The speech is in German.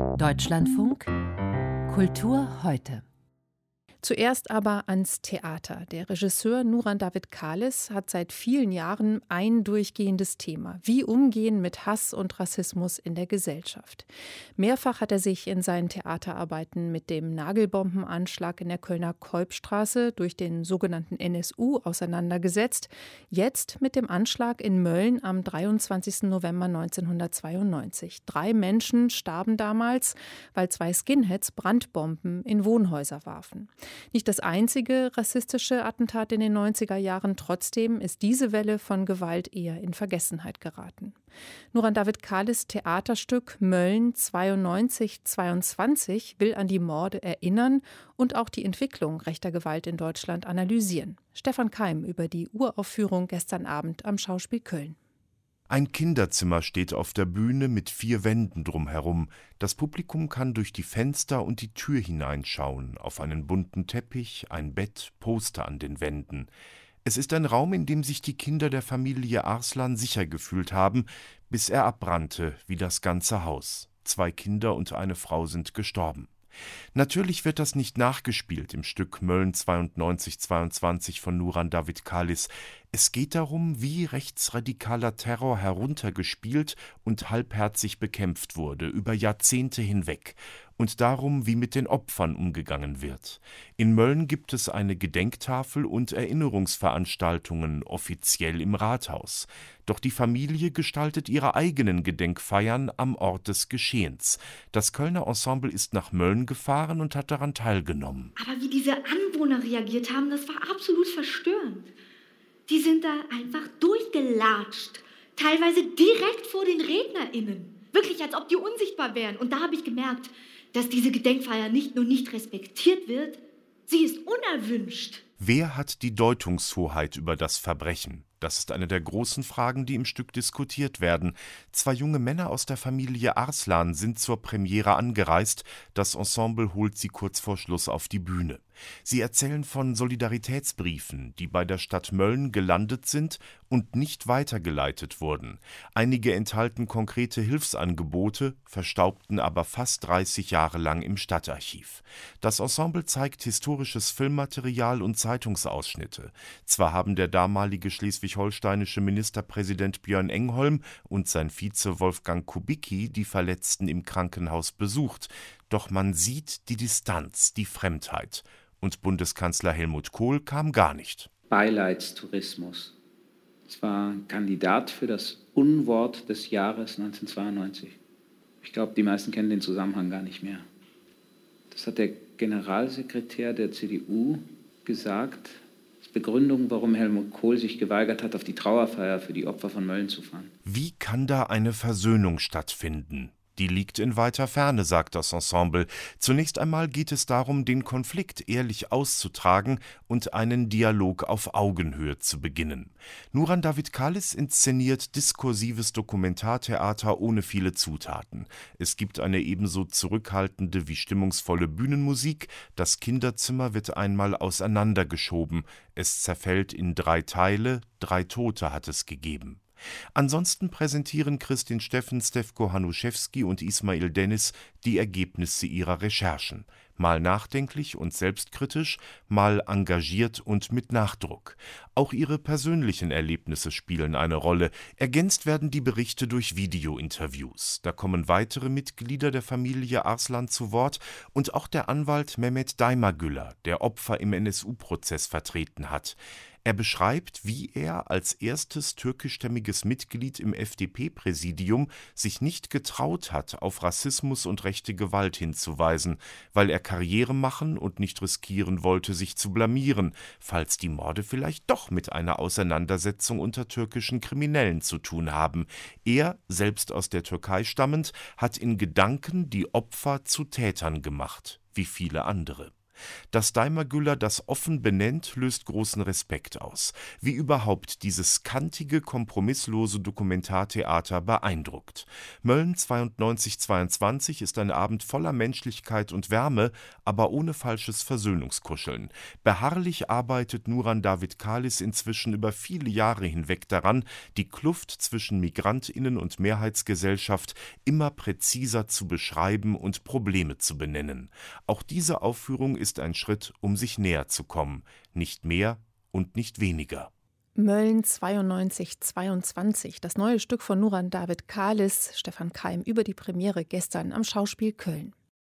Deutschlandfunk Kultur heute. Zuerst aber ans Theater. Der Regisseur Nuran David Khalis hat seit vielen Jahren ein durchgehendes Thema: Wie umgehen mit Hass und Rassismus in der Gesellschaft. Mehrfach hat er sich in seinen Theaterarbeiten mit dem Nagelbombenanschlag in der Kölner Kolbstraße durch den sogenannten NSU auseinandergesetzt. Jetzt mit dem Anschlag in Mölln am 23. November 1992. 3 Menschen starben damals, weil 2 Skinheads Brandbomben in Wohnhäuser warfen. Nicht das einzige rassistische Attentat in den 90er Jahren, trotzdem ist diese Welle von Gewalt eher in Vergessenheit geraten. Nuran David Khalis Theaterstück Mölln 92/22 will an die Morde erinnern und auch die Entwicklung rechter Gewalt in Deutschland analysieren. Stefan Keim über die Uraufführung gestern Abend am Schauspiel Köln. Ein Kinderzimmer steht auf der Bühne mit 4 Wänden drumherum. Das Publikum kann durch die Fenster und die Tür hineinschauen, auf einen bunten Teppich, ein Bett, Poster an den Wänden. Es ist ein Raum, in dem sich die Kinder der Familie Arslan sicher gefühlt haben, bis er abbrannte, wie das ganze Haus. 2 Kinder und eine Frau sind gestorben. Natürlich wird das nicht nachgespielt im Stück Mölln 92/22 von Nuran David Khalis. Es geht darum, wie rechtsradikaler Terror heruntergespielt und halbherzig bekämpft wurde, über Jahrzehnte hinweg. Und darum, wie mit den Opfern umgegangen wird. In Mölln gibt es eine Gedenktafel und Erinnerungsveranstaltungen, offiziell im Rathaus. Doch die Familie gestaltet ihre eigenen Gedenkfeiern am Ort des Geschehens. Das Kölner Ensemble ist nach Mölln gefahren und hat daran teilgenommen. Aber wie diese Anwohner reagiert haben, das war absolut verstörend. Die sind da einfach durchgelatscht. Teilweise direkt vor den RednerInnen. Wirklich, als ob die unsichtbar wären. Und da habe ich gemerkt, dass diese Gedenkfeier nicht nur nicht respektiert wird, sie ist unerwünscht. Wer hat die Deutungshoheit über das Verbrechen? Das ist eine der großen Fragen, die im Stück diskutiert werden. 2 junge Männer aus der Familie Arslan sind zur Premiere angereist. Das Ensemble holt sie kurz vor Schluss auf die Bühne. Sie erzählen von Solidaritätsbriefen, die bei der Stadt Mölln gelandet sind und nicht weitergeleitet wurden. Einige enthalten konkrete Hilfsangebote, verstaubten aber fast 30 Jahre lang im Stadtarchiv. Das Ensemble zeigt historisches Filmmaterial und Zeitungsausschnitte. Zwar haben der damalige schleswig-holsteinische Ministerpräsident Björn Engholm und sein Vize Wolfgang Kubicki die Verletzten im Krankenhaus besucht, doch man sieht die Distanz, die Fremdheit. Und Bundeskanzler Helmut Kohl kam gar nicht. Beileidstourismus. Es war ein Kandidat für das Unwort des Jahres 1992. Ich glaube, die meisten kennen den Zusammenhang gar nicht mehr. Das hat der Generalsekretär der CDU gesagt, als Begründung, warum Helmut Kohl sich geweigert hat, auf die Trauerfeier für die Opfer von Mölln zu fahren. Wie kann da eine Versöhnung stattfinden? Die liegt in weiter Ferne, sagt das Ensemble. Zunächst einmal geht es darum, den Konflikt ehrlich auszutragen und einen Dialog auf Augenhöhe zu beginnen. Nuran David Khalis inszeniert diskursives Dokumentartheater ohne viele Zutaten. Es gibt eine ebenso zurückhaltende wie stimmungsvolle Bühnenmusik. Das Kinderzimmer wird einmal auseinandergeschoben. Es zerfällt in 3 Teile, 3 Tote hat es gegeben. Ansonsten präsentieren Kristin Steffen, Stefko Hanuszewski und Ismail Dennis die Ergebnisse ihrer Recherchen. Mal nachdenklich und selbstkritisch, mal engagiert und mit Nachdruck. Auch ihre persönlichen Erlebnisse spielen eine Rolle. Ergänzt werden die Berichte durch Videointerviews. Da kommen weitere Mitglieder der Familie Arslan zu Wort und auch der Anwalt Mehmet Daimagüller, der Opfer im NSU-Prozess vertreten hat. Er beschreibt, wie er als erstes türkischstämmiges Mitglied im FDP-Präsidium sich nicht getraut hat, auf Rassismus und rechte Gewalt hinzuweisen, weil er Karriere machen und nicht riskieren wollte, sich zu blamieren, falls die Morde vielleicht doch mit einer Auseinandersetzung unter türkischen Kriminellen zu tun haben. Er, selbst aus der Türkei stammend, hat in Gedanken die Opfer zu Tätern gemacht, wie viele andere. Dass Daimar-Güller das offen benennt, löst großen Respekt aus. Wie überhaupt dieses kantige, kompromisslose Dokumentartheater beeindruckt. Mölln 92/22 ist ein Abend voller Menschlichkeit und Wärme, aber ohne falsches Versöhnungskuscheln. Beharrlich arbeitet Nuran David Kalis inzwischen über viele Jahre hinweg daran, die Kluft zwischen MigrantInnen und Mehrheitsgesellschaft immer präziser zu beschreiben und Probleme zu benennen. Auch diese Aufführung ist ein Schritt, um sich näher zu kommen. Nicht mehr und nicht weniger. Mölln 92/22, das neue Stück von Nuran David Kalis, Stefan Keim über die Premiere gestern am Schauspiel Köln.